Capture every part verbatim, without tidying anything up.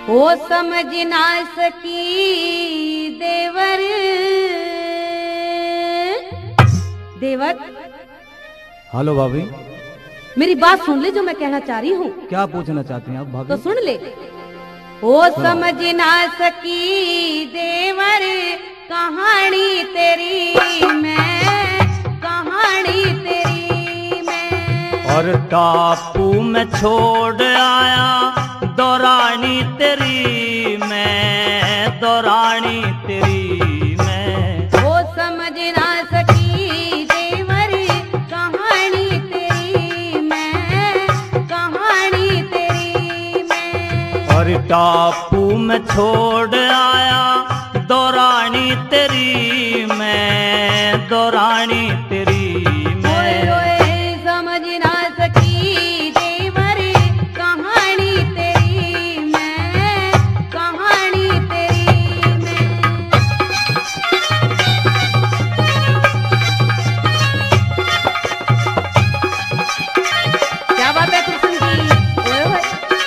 वो समझ ना सकी देवर। देवर, हेलो भाभी, मेरी बात सुन ले जो मैं कहना चाह रही हूँ। क्या पूछना चाहती हैं आप भाभी? तो सुन ले। वो समझ ना सकी देवर कहानी तेरी मैं, कहानी तेरी मैं। और टापू में छोड़ आया दौरानी तेरी मैं, दौरानी तेरी मैं। वो समझ ना सकी देवर कहानी तेरी मैं, कहानी तेरी मैं। और टापू में छोड़ आया दौरानी तेरी मैं, दौरानी तेरी मैं। ओए ओए समझ ना सकी देवर कहानी तेरी मैं, कहानी तेरी मैं। क्या बात है कृष्ण जी? ओए ओए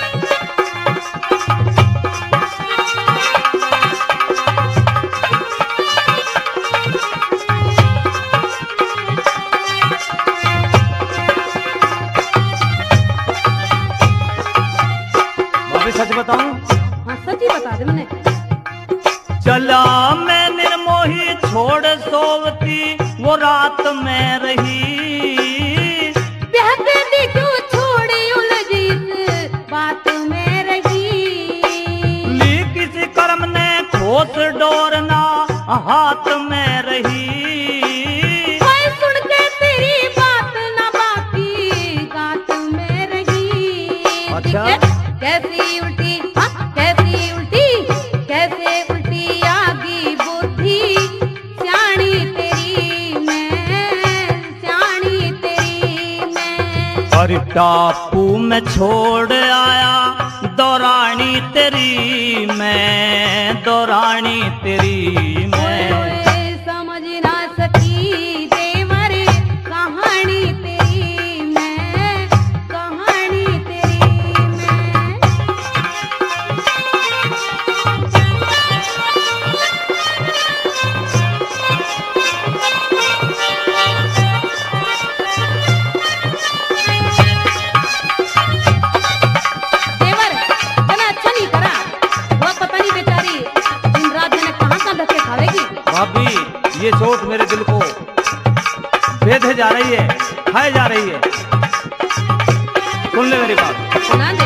भाभी सच बताऊं? हाँ सच ही बता दे मैंने। चला मैं निर्मोही छोड़ सोवती वो रात में रही। प्यासे दी क्यों छोड़ी उलझी इस बात में रही। ली किसी कर्म ने ठोस डोरना हाथ में रही। कोई सुन के तेरी बात ना बाकी गात में रही। अच्छा। कैसी उल्टी, हाँ कैसी उल्टी, कैसे उल्टी आगी बुद्धि स्याणी तेरी मैं, स्याणी तेरी मैं। और टापू में छोड़ आया दौरानी तेरी मैं, दौरानी तेरी मैं। ओए समझ ना सकी देवर कहानी तेरी मैं, कहानी तेरी मैं। देवर इतना अच्छा नहीं करा। वो पता नहीं बेचारी दिन रात जाने कहाँ कहाँ धक्के खावेगी। भाभी ये चोट मेरे दिल को बेधे जा रही है, खाए जा रही है। सुन ले मेरी बात। सुना दे।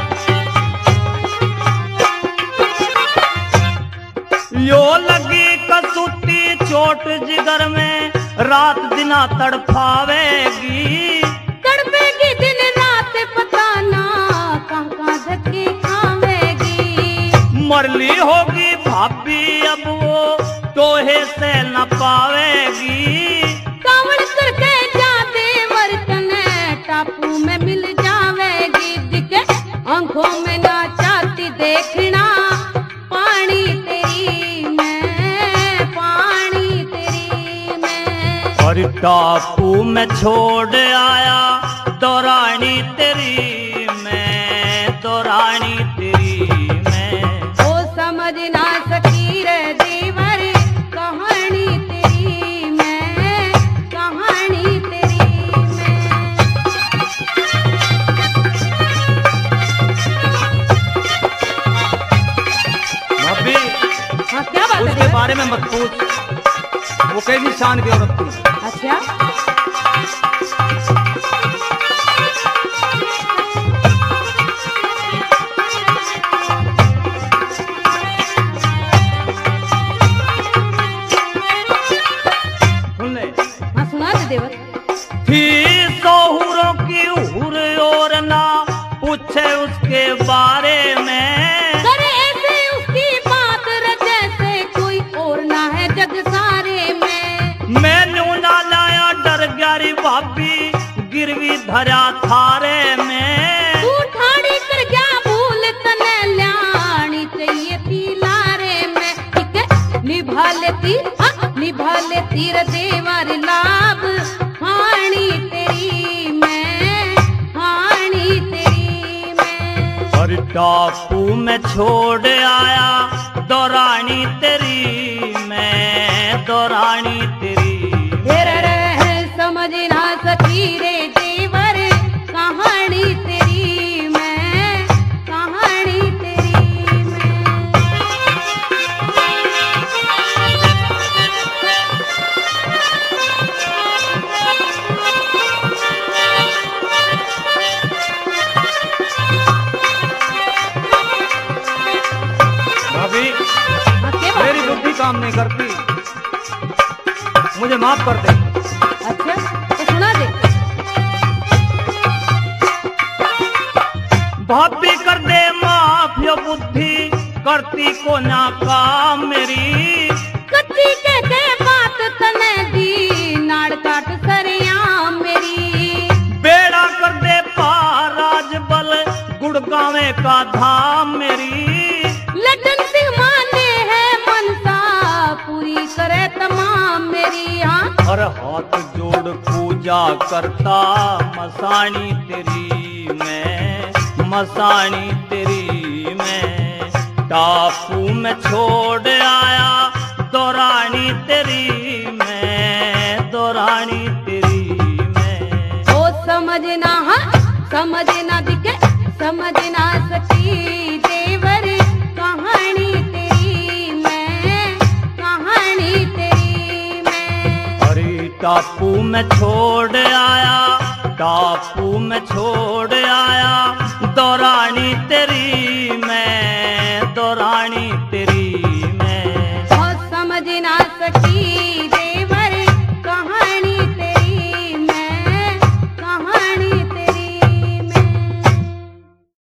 यो लगी कसूती चोट जिगर में रात दिना तड़फावेगी। तड़पेगी दिन रात पता ना कहाँ कहाँ धक्के खावेगी। मरली होगी भाभी अब वो टोहे से न पावेगी। कावड़ करके जा देवर कने टापू में मिल जावेगी। दिखे आंखों में ना चाहती देखना पानी तेरी मैं, पानी तेरी मैं। और टापू में छोड़ आया दौरानी तेरी मैं, दौरानी तेरी मैं। वो समझ ना सकी रे देवर कहानी तेरी मैं, कहानी तेरी मैं। भाभी हाँ क्या बात है उसके देवर? बारे में मत पूछ, वो कैसी शान की औरत थी। अच्छा सुन ले। हाँ सुना दे देवर। थी सोहुरों की हुर और ना पूछे उसके बारे में। करे ऐसे उसकी बात रे जैसे कोई और ना है जग सारे में। मैनू ना लाया डर ग्यारी भाभी गिरवी धरा थारे में। तू ठाड़ी कर क्या भूल तने ल्यानी चाहिए थी लारे में। ठीक है निभा लेती, हाँ निभा लेती रे देवर लाभ हानी तेरी मैं, हानी तेरी मैं। टापू में छोड़ आया दौरानी तेरी मैं दौरानी तेरी। तेरा रह समझ ना सकी रे देवर कहानी तेरी मैं कहानी तेरी मैं। भाभी हाँ, के बात मेरी है? बुद्धि काम नहीं करती, मुझे माफ कर दे। अच्छा तो सुना दे। भाभी कर दे माफ यो बुद्धि करती को ना काम मेरी। कच्ची के के बात तने दी नाड़ काट सरिया मेरी। बेड़ा कर दे पार राजबल गुड़गावे का धाम मेरी। लटन सिंह माने है मनसा पूरी करे तमाम मेरी। हाँ और हाथ जोड़ पूजा करता मसानी तेरी मैं मसानी तेरी मैं। टापू में छोड़ आया दौरानी तेरी मैं दौरानी तेरी मैं। ओ समझना हाँ समझना दिखे समझना सकी देवर कहानी तेरी मैं कहानी तेरी मैं। अरे टापू में छोड़ आया टापू में छोड़ आया दौरानी तेरी मैं दौरानी